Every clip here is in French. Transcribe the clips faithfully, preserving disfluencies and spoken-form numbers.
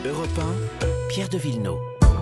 Europe un, Pierre de Villeneuve.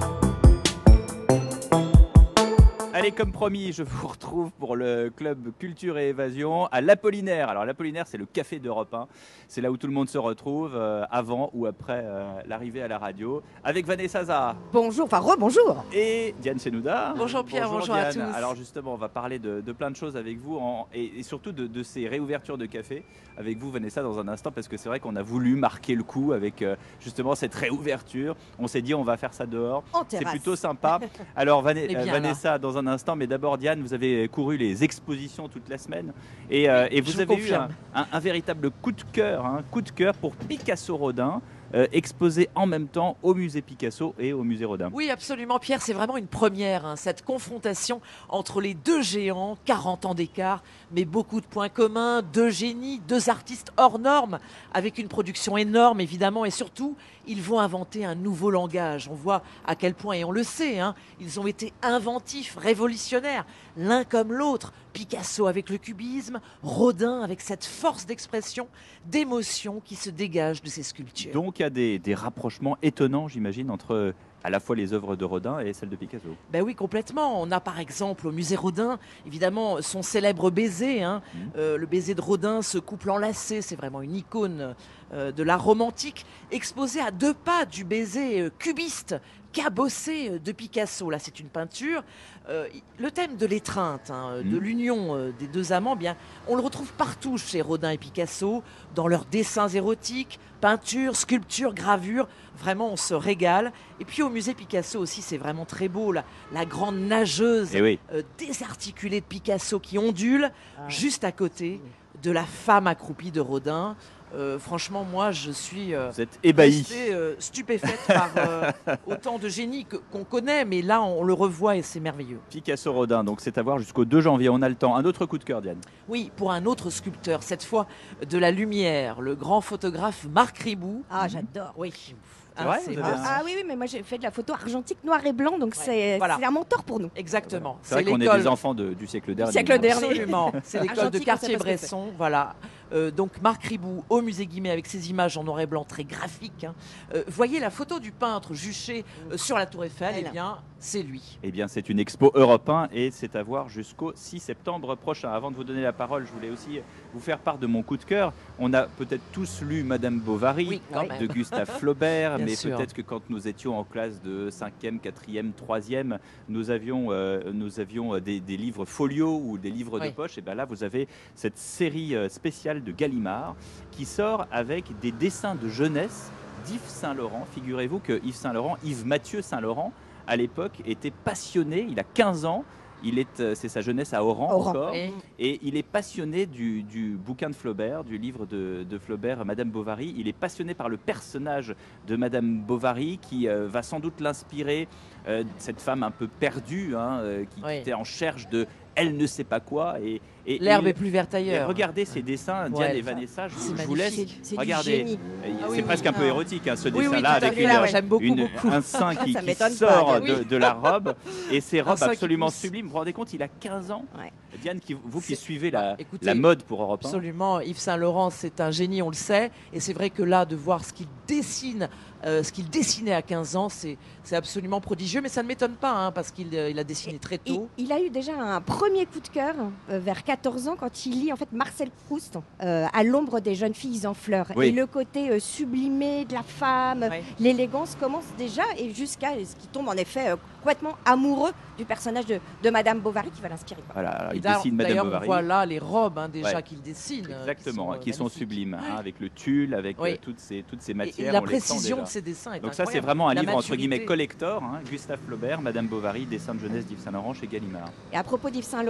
Allez, comme promis, je vous retrouve pour le club Culture et Évasion à l'Apollinaire. Alors l'Apollinaire, c'est le café d'Europe un. C'est là où tout le monde se retrouve euh, avant ou après euh, l'arrivée à la radio. Avec Vanessa Zaha. Bonjour, enfin rebonjour. Et Diane Senouda. Bonjour Pierre, bonjour, bonjour à tous. Alors justement, on va parler de, de plein de choses avec vous en, et, et surtout de, de ces réouvertures de café avec vous Vanessa dans un instant, parce que c'est vrai qu'on a voulu marquer le coup avec euh, justement cette réouverture. On s'est dit on va faire ça dehors. C'est plutôt sympa. Alors Van euh, Vanessa là. Dans un instant, mais d'abord Diane, vous avez couru les expositions toute la semaine et, euh, et vous Je avez vous eu un, un, un véritable coup de cœur, un coup de cœur pour Picasso Rodin. Euh, exposé en même temps au musée Picasso et au musée Rodin. Oui, absolument, Pierre, c'est vraiment une première, hein, cette confrontation entre les deux géants, quarante ans d'écart, mais beaucoup de points communs, deux génies, deux artistes hors normes, avec une production énorme, évidemment, et surtout, ils vont inventer un nouveau langage. On voit à quel point, et on le sait, hein, ils ont été inventifs, révolutionnaires, l'un comme l'autre. Picasso avec le cubisme, Rodin avec cette force d'expression, d'émotion qui se dégage de ses sculptures. Donc il y a des, des rapprochements étonnants, j'imagine, entre à la fois les œuvres de Rodin et celles de Picasso. Ben oui, complètement. On a par exemple au musée Rodin, évidemment, son célèbre baiser, hein, mmh. euh, le baiser de Rodin, ce couple enlacé, c'est vraiment une icône euh, de l'art romantique, exposé à deux pas du baiser euh, cubiste, cabossé de Picasso. Là, c'est une peinture. Euh, le thème de l'étreinte, hein, mmh. de l'union euh, des deux amants, bien, on le retrouve partout chez Rodin et Picasso, dans leurs dessins érotiques, peintures, sculptures, gravures. Vraiment, on se régale. Et puis au musée Picasso aussi, c'est vraiment très beau. La, la grande nageuse oui. euh, désarticulée de Picasso qui ondule ah. juste à côté de la femme accroupie de Rodin. Euh, franchement, moi, je suis euh, Vous êtes ébahi. restée euh, stupéfaite par euh, autant de génie que, qu'on connaît, mais là, on le revoit et c'est merveilleux. Picasso Rodin, donc c'est à voir jusqu'au deux janvier, on a le temps. Un autre coup de cœur, Diane. Oui, pour un autre sculpteur, cette fois de la lumière, le grand photographe Marc Ribou. Ah, j'adore. Oui. C'est vrai, c'est ah, ah oui, oui, mais moi j'ai fait de la photo argentique noir et blanc, donc ouais. c'est, voilà. c'est un mentor pour nous. Exactement. C'est, c'est vrai qu'on est des enfants de, du siècle dernier. Siècle dernier. Absolument. C'est l'école de Cartier-Bresson, voilà. Euh, donc Marc Ribou au musée Guimet avec ses images en noir et blanc très graphiques. Hein. Euh, voyez la photo du peintre juché euh, sur la Tour Eiffel, eh bien c'est lui. Eh bien c'est une expo Europe un et c'est à voir jusqu'au six septembre prochain. Avant de vous donner la parole, je voulais aussi vous faire part de mon coup de cœur. On a peut-être tous lu Madame Bovary oui, de Gustave Flaubert, mais sûr. peut-être que quand nous étions en classe de cinquième, quatrième, troisième, nous avions, euh, nous avions des, des livres folio ou des livres oui. de poche. Et bien là, vous avez cette série spéciale de Gallimard qui sort avec des dessins de jeunesse d'Yves Saint-Laurent. Figurez-vous que Yves Saint-Laurent, Yves Mathieu Saint-Laurent, à l'époque, était passionné, il a quinze ans, il est, c'est sa jeunesse à Oran, Oran encore, oui. et il est passionné du, du bouquin de Flaubert, du livre de, de Flaubert, Madame Bovary. Il est passionné par le personnage de Madame Bovary qui euh, va sans doute l'inspirer, euh, cette femme un peu perdue, hein, euh, qui, oui. qui était en recherche de elle ne sait pas quoi. Et, et l'herbe et, est plus verte ailleurs. Regardez ces dessins, Diane ouais, et Vanessa, je, je vous laisse. C'est, c'est regardez, ah c'est oui, presque oui. un peu érotique, hein, ce oui, dessin-là, oui, avec une, là, j'aime beaucoup, une, beaucoup. un sein qui, qui sort pas, de, oui. de la robe, et ces robes absolument qui... sublimes. Vous vous rendez compte, il a quinze ans. Ouais. Diane, qui, vous qui suivez la, Écoutez, la mode pour Europe un. Absolument, Yves Saint-Laurent, c'est un génie, on le sait, et c'est vrai que là, de voir ce qu'il dessine, euh, ce qu'il dessinait à quinze ans, c'est, c'est absolument prodigieux, mais ça ne m'étonne pas, hein, parce qu'il euh, il a dessiné très tôt. Il, il a eu déjà un premier coup de cœur euh, vers quatorze ans quand il lit en fait Marcel Proust euh, à l'ombre des jeunes filles en fleurs. Oui. Et le côté euh, sublimé de la femme, oui. l'élégance commence déjà et jusqu'à ce qu'il tombe en effet euh, complètement amoureux du personnage de, de Madame Bovary qui va l'inspirer. Quoi. Voilà, alors, il d'ailleurs, dessine Madame d'ailleurs, Bovary. on voit là les robes hein, déjà ouais. qu'il dessine. Exactement, qui sont, qui sont sublimes, hein, avec le tulle, avec oui. euh, toutes, ces, toutes ces matières. Et, et la précision de ces dessins est Donc incroyable. ça, c'est vraiment un la livre maturité. entre guillemets collector. Hein, Gustave Flaubert, Madame Bovary, dessin de jeunesse d'Yves Saint-Laurent chez Gallimard. Et à propos d'Yves